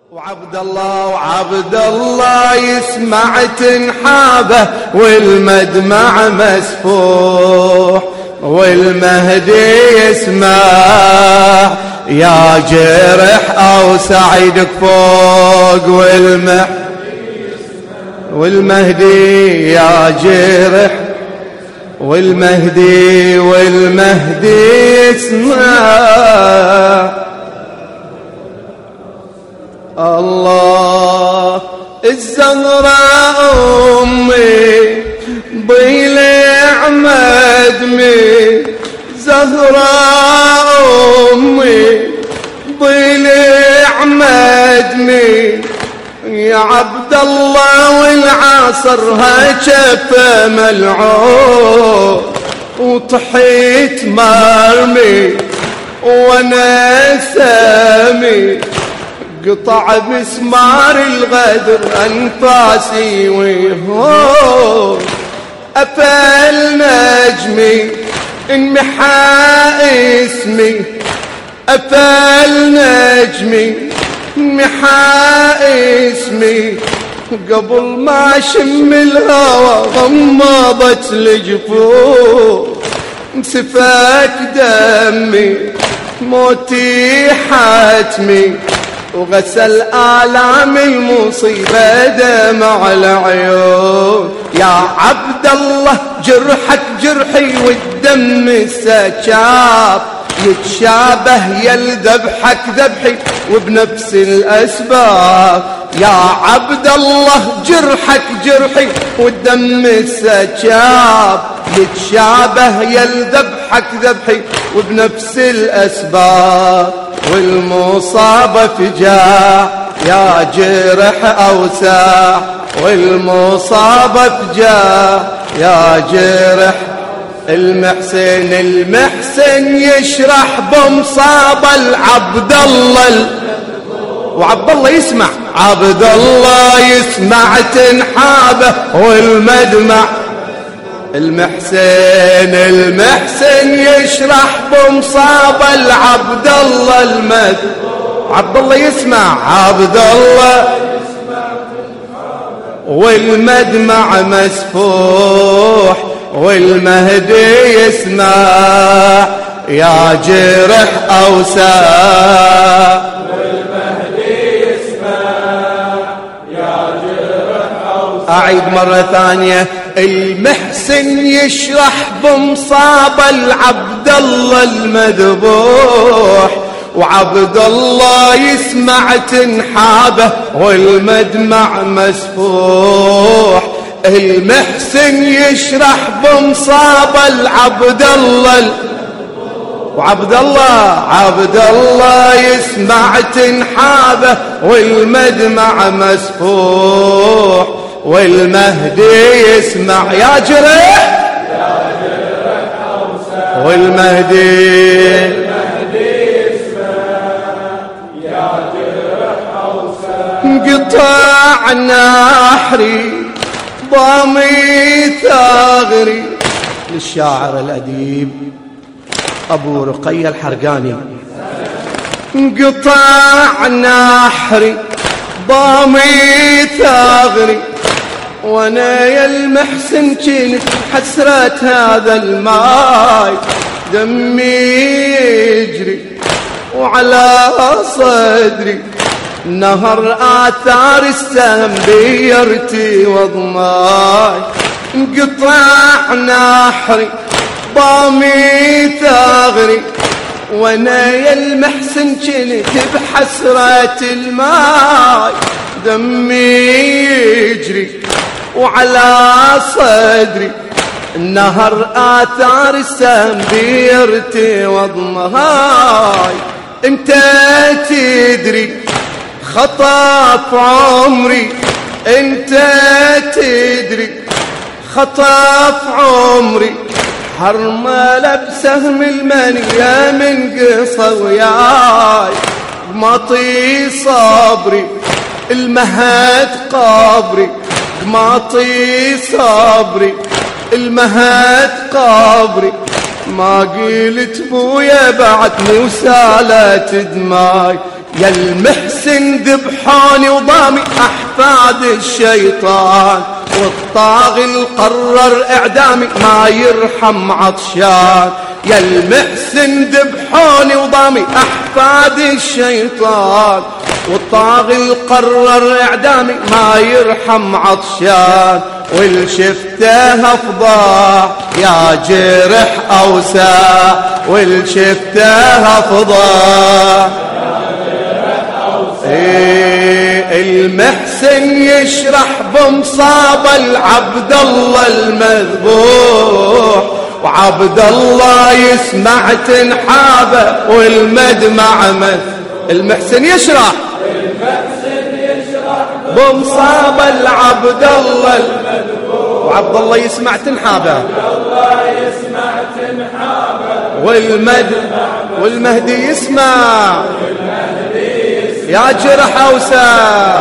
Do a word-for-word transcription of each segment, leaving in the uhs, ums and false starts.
وعبد الله وعبد الله يسمع تنحابه والمدمع مسفوح، والمهدي يسمع يا جرح او سعيدك فوق، والمهدي والمهدي يا جرح، والمهدي والمهدي يسمع. الله الزهراء أمي ضلع مدمي، زهراء أمي ضلع مدمي، يا عبد الله والعصر هجف ملعون، وطحيت مرمي وانا سامي، قطع مسمار الغدر أنفاسي ويهون، أفل نجمي انمحى اسمي، أفل نجمي انمحى اسمي، قبل ما شم الهوى غمضت الجفون، سفك دمي موتي حتمي، وغسل آلام المصيبة دمع العيون. يا عبد الله جرحك جرحي والدم السكاب، يتشابه يا الذبحك ذبحي وبنفس الأسباب. يا عبد الله جرحك جرحي والدم السكاب، يتشابه يا الذبحك ذبحي وبنفس الأسباب. والمصاب فجاع يا جرح أوسع، والمصاب فجاع يا جرح. المحسن المحسن يشرح بمصاب العبد الله، وعبد الله يسمع، عبد الله يسمع تنحابه والمدمع. المحسن المحسن يشرح بمصاب العبد الله المد، عبد الله يسمع، عبد الله والمدمع مسفوح، والمهدي يسمع يا جرح أوسع، والمهدي يسمع يا جرح أوسع. أعيد مرة ثانية، المحسن يشرح بمصاب العبد الله المذبوح، وعبد الله يسمع تنحابه والمدمع مسفوح. المحسن يشرح بمصاب العبد الله، وعبد الله عبد الله يسمع تنحابه والمدمع مسفوح، والمهدي يسمع يا جرح يا جرح أوسع، والمهدي يسمع يا جرح أوسع. قطع نحري ضامي ثغري، للشاعر الأديب أبو رقية الحرقاني. قطع نحري ضامي ثغري، وانا يا المحسن كنت حسرة هذا الماي، دمي يجري وعلى صدري نهر آثار السهم بيرتي وضماي. انقطع نحري ضامي ثغري، وانا يا المحسن كنت بحسرة الماي، دمي يجري وعلى صدري النهر آثار السهم بيرتي وضمهاي. انت تدري خطف عمري، انت تدري خطف عمري، حرمله بسهم المنية من قصة وياي. مطي صبري المهد قبري، مطي صبري المهد قبري، ما قلت بويا بعدني وسالت دماي. يا المحسن ذبحوني وضامي أحفاد الشيطان، والطاغي القرر إعدامي ما يرحم عطشان. يا المحسن ذبحوني وضامي أحفاد الشيطان، والطاغي القرر إعدامي ما يرحم عطشان. والشفته أفضى يا جرح أوسع، والشفته أفضى. إيه المحسن يشرح بمصاب العبد الله المذبوح، وعبد الله يسمع تنحابه والمدمع مث. المحسن يشرح بمصاب العبد الله المذبوح، وعبد الله يسمع تنحابه والمد والمهدي يسمع يا جرح أوسع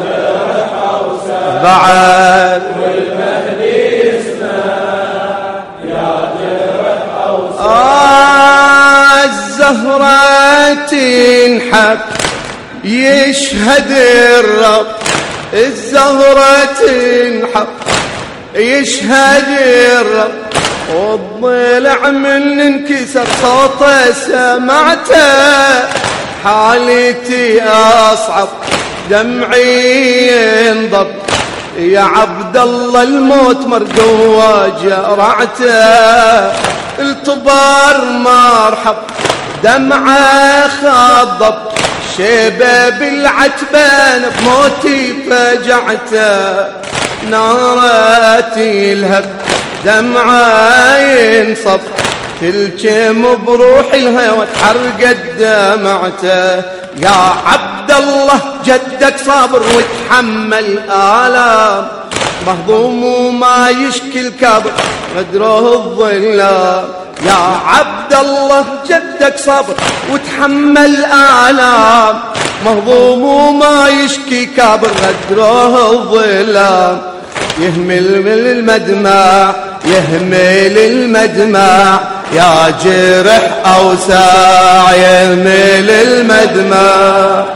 بعد، والمهدي يسمع يا جرح أوسع. آه الزهرة تنحب يشهد الرب، الزهرة تنحب يشهد الرب، والضلع من انكسر صوته سمعته، حالتي أصعب دمعي ينضب. يا عبد الله الموت مرجوة جرعته، الطبار مرحب دمعه خضب، شيبة بالعتبان بموتي فجعته، نارتي الهب دمعه ينصب، تلجم بروح الهوى تحرقت دمعته. يا عبد الله جدك صابر وتحمل آلام، مهضوم وما يشكي الكابر غدره الظلام. يا عبد الله جدك صابر وتحمل آلام، مهضوم وما يشكي كابر غدره الظلام. يهمل من المدمع يهمل المدمع يا جرح أوسع، يهمل المدمع.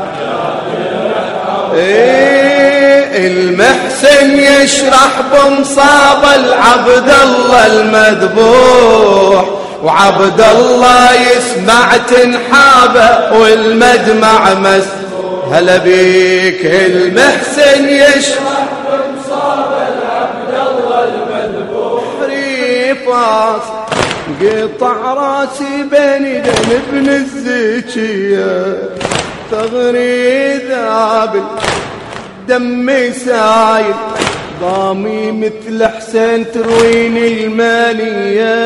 إيه المحسن يشرح بمصاب العبد الله المذبوح، وعبد الله يسمع تنحابه والمدمع مس. هلا بيك المحسن يشرح بمصاب العبد الله المذبوح، ريفاس قطع راسي بين يدين ابن الزكية، ثغري ذابل دمي سايل، ضامي مثل حسين ترويني المانية،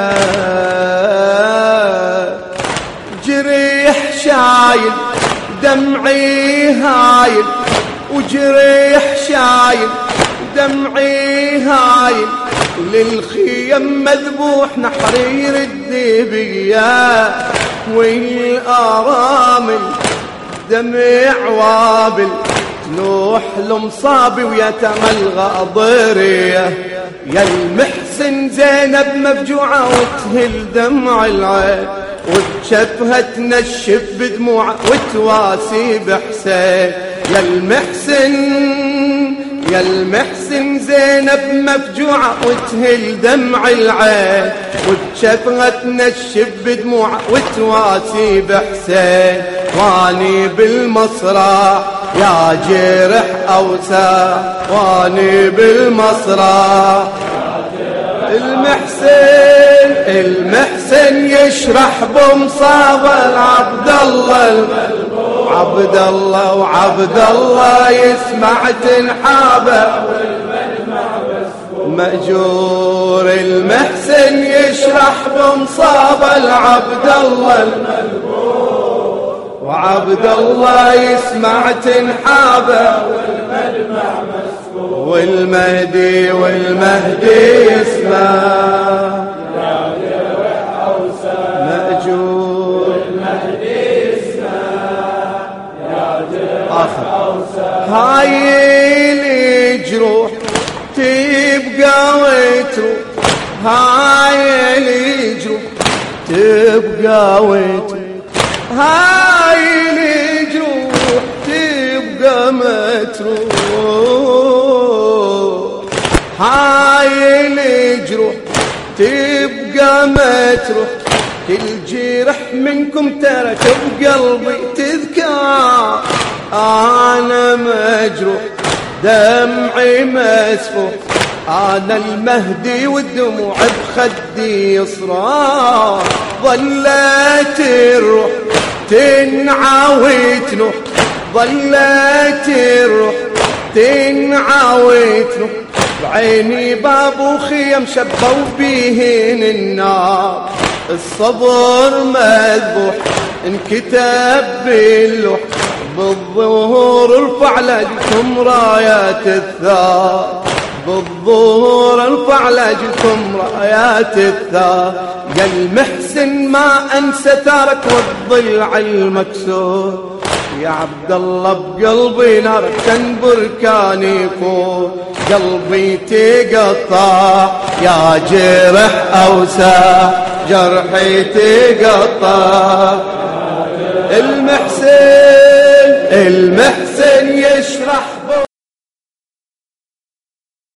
جريح شايل دمعي هايل، وجريح شايل دمعي هايل، للخيم مذبوح نحرير الذبية، والآرامل دمع وابل تنوح المصابي ويتم الغاضرية. يا المحسن زينب مفجوعة وتهل دمع العين، وبشفها تنشف بدموعه وتواسي بحسين. يا المحسن يا المحسن زينب مفجوعة وتهل دمع العين، وبشفها تنشف بدموعه وتواسي بحسين. واني بالمصرع يا جرح أوسع، واني بالمصرع. المحسن المحسن يشرح بمصاب العبد الله المذبوح، عبد الله وعبد الله يسمع تنحابه مأجور. المحسن يشرح بمصاب العبد الله المذبوح، وعبد الله يسمع تنحابه والمهدي والمهدي يسمع مأجور. آخر هاي الجروح تبقى وتروح، هاي الجروح تبقى وتروح، هاي الجروح تروح، هاي الجروح تبقى متروح، كل جرح منكم ترك بقلبي تذكار. أنا مجروح دمعي مسفوح، أنا المهدي والدموع بخدي يصرار. ظلت الروح تنعى وتنوح، ظلت الروح تنعى وتنوح، بعيني باب وخيم شبوا فيهن النار. الصبر مذبوح انكتب باللوح، بالظهور ارفع لجلكم رايات الثار، بالظهور ارفع لجلكم رايات الثار. يا المحسن ما انسى ثارك والضلع المكسور، يا عبد الله بقلبي نار تنبر كان يفور. قلبي تقطع يا جرح أوسع، جرحي تقطع المحسن